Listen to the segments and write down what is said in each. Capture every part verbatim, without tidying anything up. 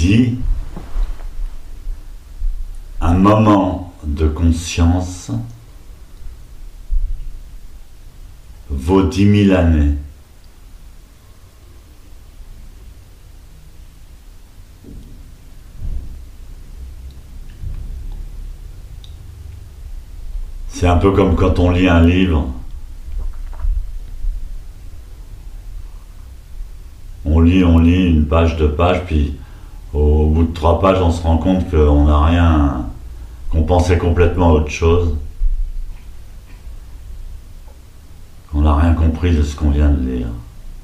dit un moment de conscience vaut dix mille années. C'est un peu comme quand on lit un livre. On lit, on lit une page, deux pages, puis au bout de trois pages, on se rend compte qu'on n'a rien, qu'on pensait complètement à autre chose, qu'on n'a rien compris de ce qu'on vient de lire.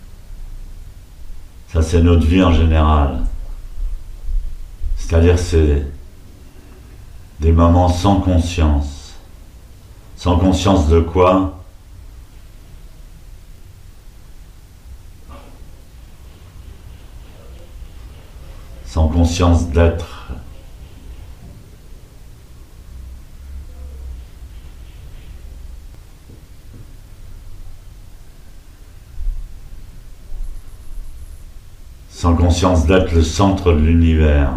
Ça, c'est notre vie en général. C'est-à-dire, c'est des moments sans conscience. Sans conscience de quoi ? Sans conscience d'être. Sans conscience d'être le centre de l'univers.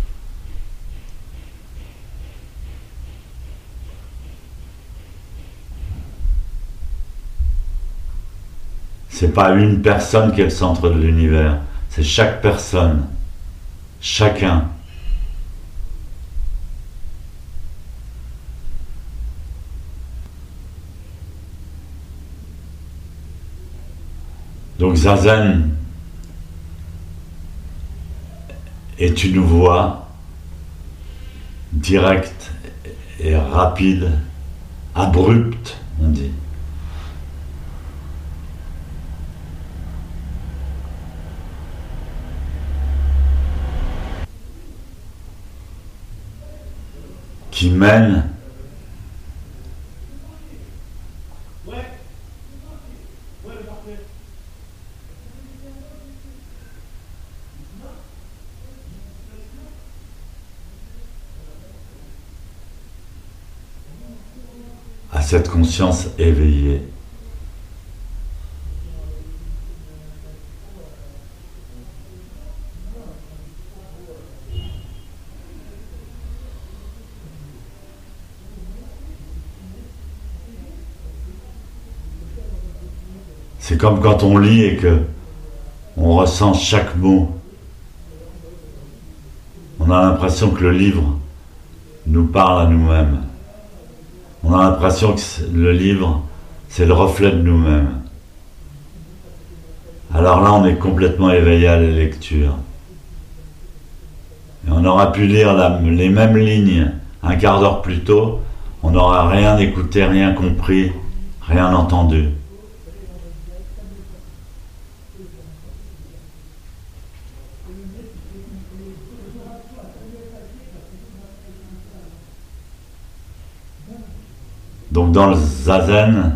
C'est pas une personne qui est le centre de l'univers, c'est chaque personne, chacun. Donc Zazen est une voie directe et rapide, abrupte, on dit. Qui mène à cette conscience éveillée. C'est comme quand on lit et que on ressent chaque mot. On a l'impression que le livre nous parle à nous-mêmes. On a l'impression que le livre, c'est le reflet de nous-mêmes. Alors là, on est complètement éveillé à la lecture. Et on aurait pu lire la, les mêmes lignes un quart d'heure plus tôt, on n'aurait rien écouté, rien compris, rien entendu. Donc dans le Zazen,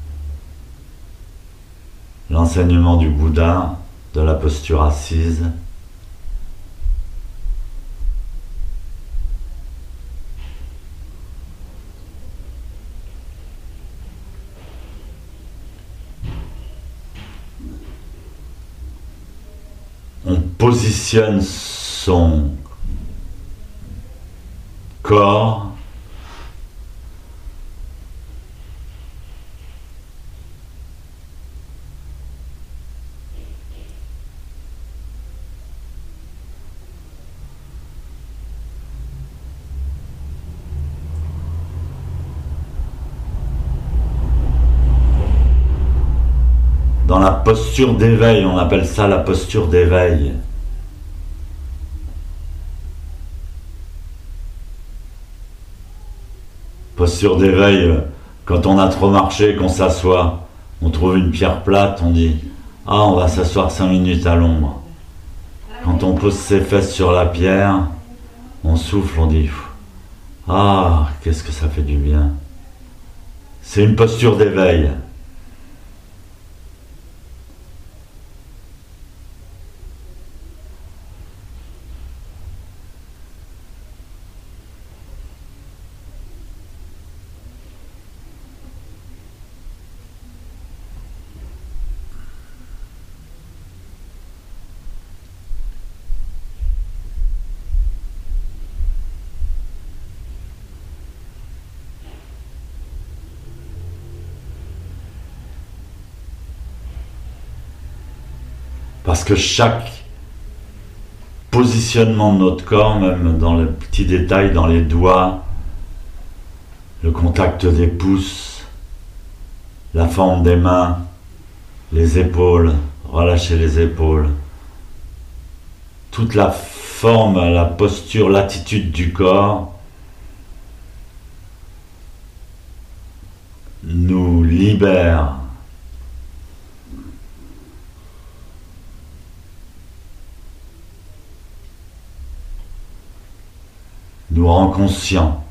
l'enseignement du Bouddha, de la posture assise, on positionne son corps dans la posture d'éveil, on appelle ça la posture d'éveil. Posture d'éveil, quand on a trop marché, qu'on s'assoit, on trouve une pierre plate, on dit « Ah, on va s'asseoir cinq minutes à l'ombre ». Quand on pose ses fesses sur la pierre, on souffle, on dit « Ah, qu'est-ce que ça fait du bien ». C'est une posture d'éveil. Parce que chaque positionnement de notre corps, même dans les petits détails, dans les doigts, le contact des pouces, la forme des mains, les épaules, relâcher les épaules, toute la forme, la posture, l'attitude du corps nous libère nous rend conscients.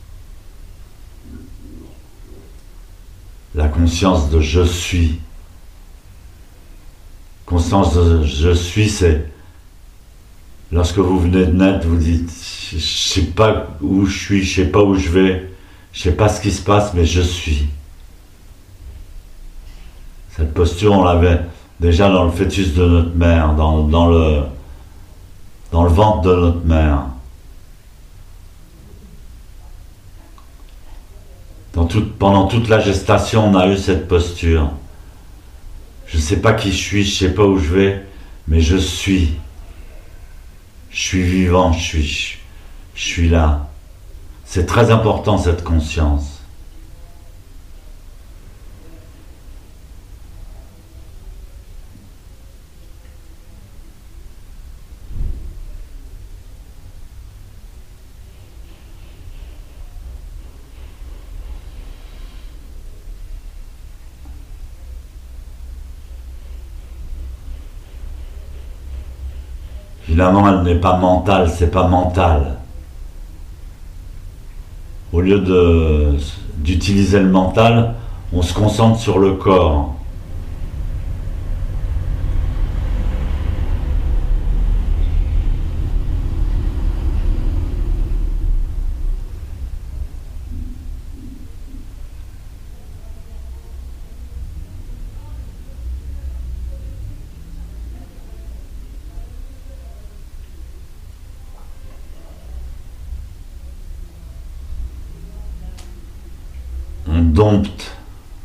La conscience de je suis. Conscience de je suis, c'est lorsque vous venez de naître, vous dites je sais pas où je suis, je sais pas où je vais, je sais pas ce qui se passe, mais je suis. Cette posture, on l'avait déjà dans le fœtus de notre mère, dans, dans, le, dans le ventre de notre mère. Dans toute, pendant toute la gestation, on a eu cette posture. Je ne sais pas qui je suis, je ne sais pas où je vais, mais je suis. Je suis vivant, je suis, je suis là. C'est très important cette conscience. Évidemment, elle n'est pas mentale, c'est pas mental. Au lieu de, d'utiliser le mental, on se concentre sur le corps. On dompte.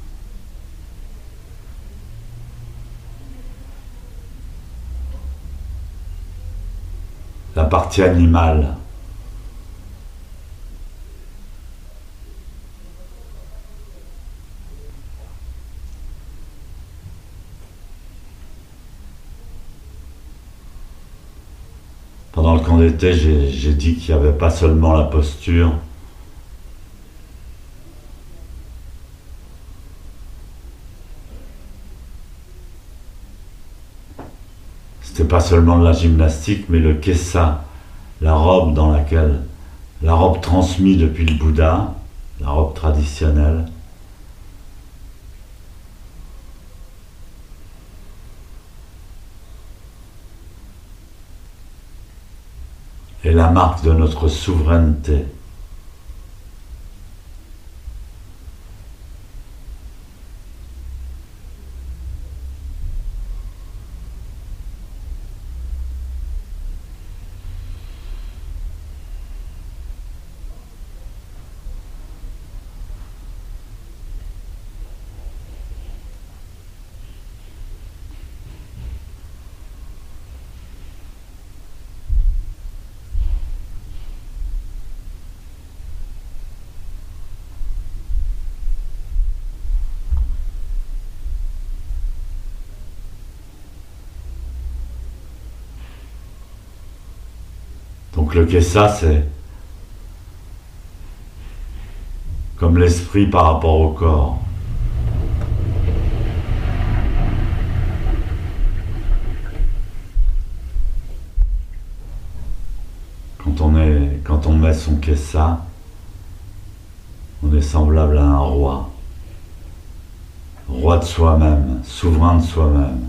La partie animale. Pendant le camp d'été, j'ai, j'ai dit qu'il n'y avait pas seulement la posture, c'était pas seulement de la gymnastique, mais le kessa, la robe dans laquelle, la robe transmise depuis le Bouddha, la robe traditionnelle. Et la marque de notre souveraineté. Donc le kessa, c'est comme l'esprit par rapport au corps. Quand on, est, quand on met son kessa, on est semblable à un roi. Roi de soi-même, souverain de soi-même.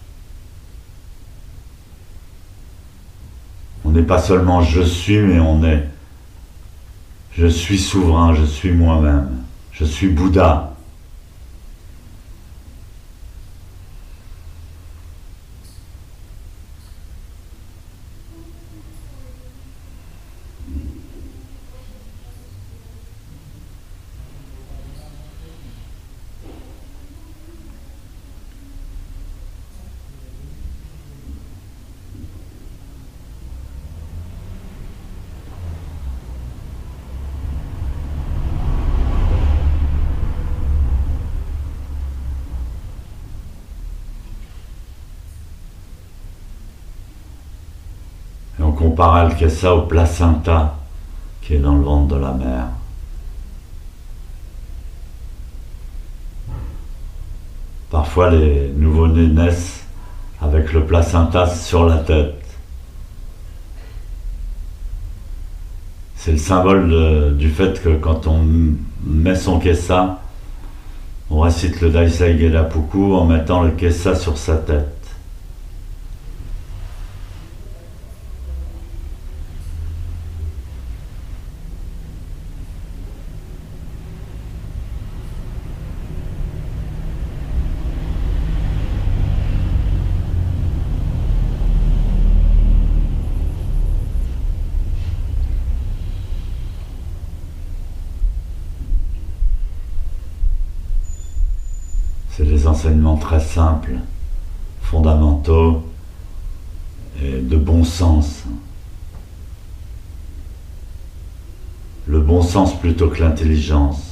On n'est pas seulement je suis, mais on est je suis souverain, je suis moi-même, je suis Bouddha. comparait le Kessa au placenta qui est dans le ventre de la mère. Parfois les nouveau-nés naissent avec le placenta sur la tête. C'est le symbole de, du fait que quand on met son Kessa, on récite le Daisai Gedapuku en mettant le Kessa sur sa tête. C'est des enseignements très simples, fondamentaux et de bon sens. Le bon sens plutôt que l'intelligence.